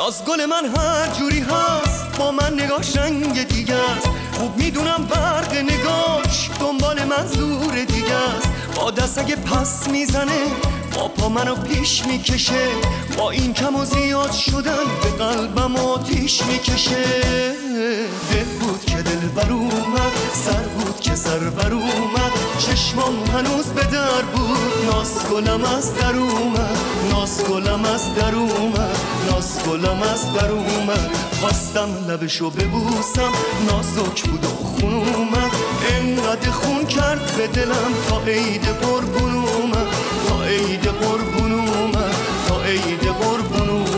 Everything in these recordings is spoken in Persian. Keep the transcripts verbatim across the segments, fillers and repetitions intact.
ناز گل من هر جوری هست، با من نگاش رنگ دیگه است. خوب میدونم برق نگاش دنبال منظور دیگه است. با دست اگه پس میزنه با پا منو پیش میکشه، با این کم و زیاد شدن به قلبم آتیش میکشه. دل بود که دل بر اومد، سر بود که سر بر اومد، چشمام هنوز به در بود. ناز گلم از در اومد، ناز گلم از در اومد، ناز گلم از در اومد. خواستم لبشو ببوسم، نازک بود و خون اومد. انقدر خون کرد به دلم تا عید قربون اومد، تا عید قربون اومد، تا عید قربون اومد.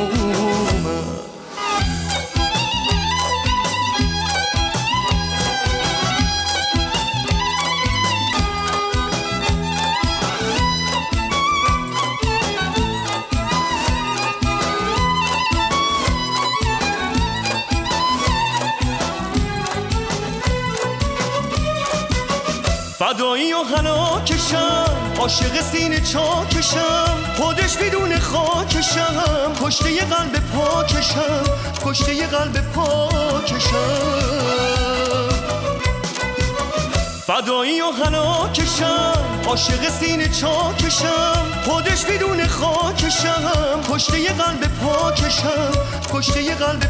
فدایی و هلاکشم، عاشق سینه چاکشم، خودش بدون خاکشم، کشته ی قلب پاکشم، کشته ی قلب پاکشم. فدایی و هلاکشم، عاشق سینه چاکشم، خودش بدون خاکشم، کشته ی قلب پاکشم، کشته ی قلب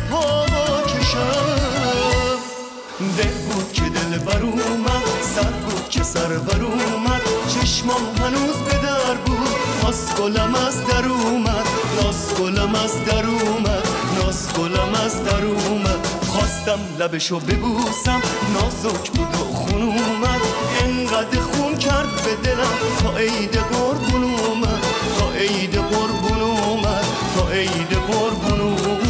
پاکشم. دل بود که دل بر اومد، سر بود که سر بر اومد، چشمام هنوز به در بود. ناز گلم از در اومد، ناز گلم از در اومد، ناز گلم از در اومد. خواستم لبشو ببوسم، نازک بود و خون اومد. انقدر خون کرد به دلم تا عید قربون اومد، تا عید قربون اومد، تا عید قربون اومد.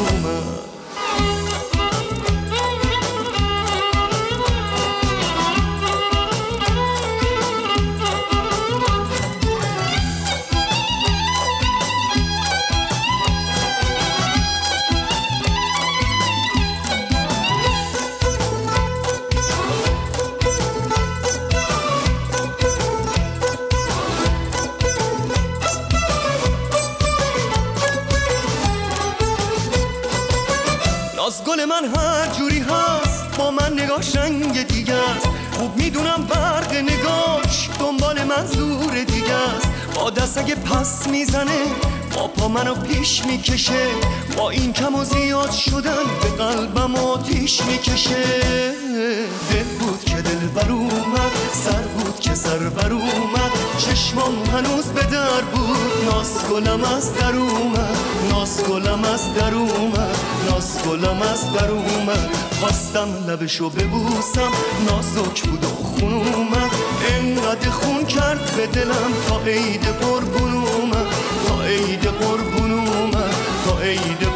ناز گل من هر جوری هست، با من نگاش رنگ دیگه است. خوب میدونم برق نگاش دنبال منظور دیگه است. با دست اگه پس میزنه با پا منو پیش میکشه، با این کم و زیاد شدن به قلبم آتیش میکشه. دل بود که دل بر اومد، سر بود که سر بر اومد، چشمام هنوز به در بود. ناز گلم از در اومد، ناز گلم از در اومد، ناز گلم از در اومد. خواستم لبشو ببوسم، نازک بود و خون اومد. انقدر خون کرد به دلم تا عید قربون اومد، تا عید قربون اومد، تا عید